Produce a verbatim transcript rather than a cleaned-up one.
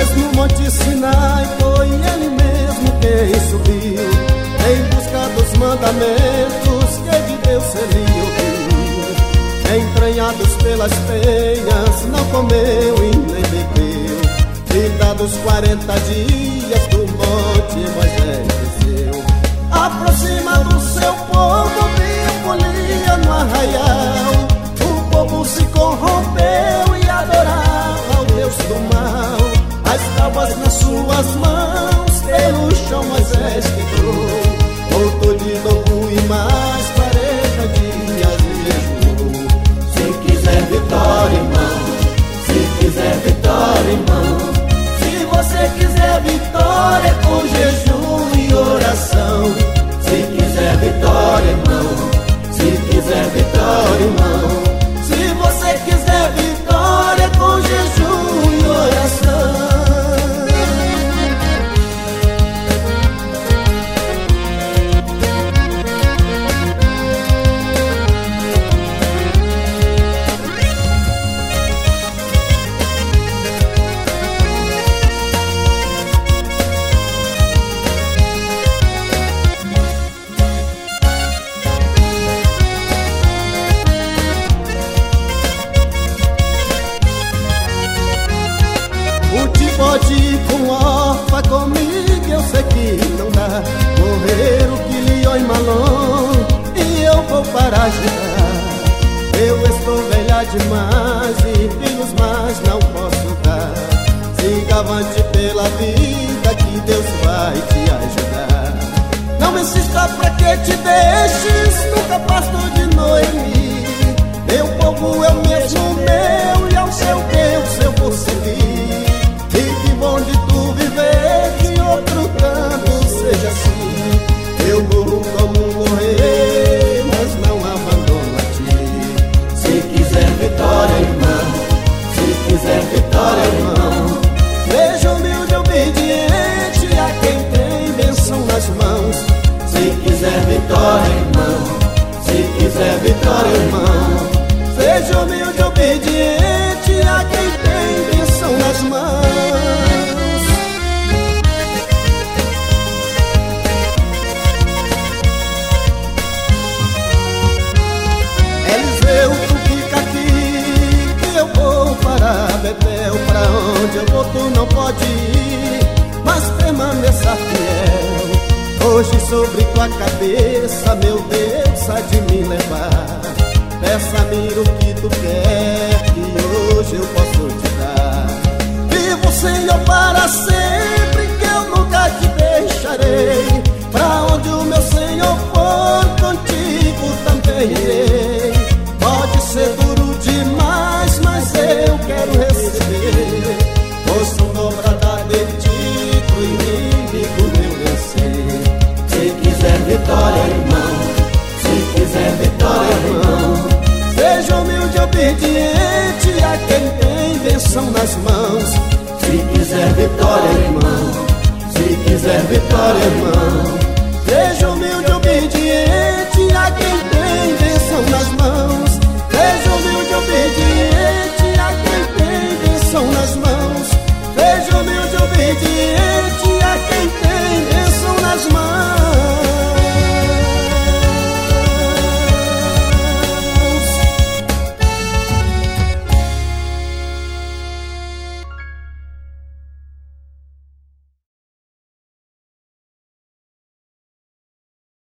mesmo Monte Sinai foi Ele mesmo quem subiu em busca dos mandamentos que de Deus Ele ouviu. Entranhados pelas penhas, não comeu e nem bebeu. Findados quarenta dias do monte, Moisés desceu. Aproxima do seu povo, viu folia no arraial. O povo se corrompeu e adorava o Deus do mal. As tábuas nas suas mãos, pelo chão Moisés quebrou. Voltou de novo e mais quarenta dias jejuou. Se quiser vitória, irmão, se quiser vitória, irmão, se você quiser vitória com jejum e oração. Se quiser vitória, irmão, se quiser vitória, irmão, se você quiser vitória com jejum e oração. Pode ir com órfã comigo, eu sei que não dá. Morrer o Quilion e Malon e eu vou para ajudar. Eu estou velha demais e filhos mais não posso dar. Siga avante pela vida que Deus vai te ajudar. Não insista pra que te deixes, nunca pasto de Noemi. Meu povo é o mesmo meu e ao seu Deus eu vou seguir. Onde tu viver, que outro canto seja assim. Eu morro como morrer, mas não abandono a ti. Se quiser vitória, irmão, se quiser vitória, irmão, seja humilde e obediente a quem tem bênção nas mãos. Se quiser vitória, irmão, se quiser vitória, irmão, seja humilde e obediente a quem tem bênção nas mãos. Eliseu, tu fica aqui, que eu vou para Betel. Pra onde eu vou tu não pode ir, mas permaneça fiel. Hoje sobre tua cabeça, meu Deus, há de me levar. Peça-me o que tu quer, que hoje eu posso te dar. Vivo, Senhor, para sempre, que eu nunca te deixarei. Pra onde o meu Senhor for, contigo também irei. Pode ser duro demais, mas eu quero receber. Força dobrada de ti, pro inimigo meu vencer. Se quiser vitória, irmão, se quiser vitória, irmão, seja humilde e obediente a quem tem bênção nas mãos. Se quiser vitória, irmão, se quiser vitória, irmão, seja humilde e obediente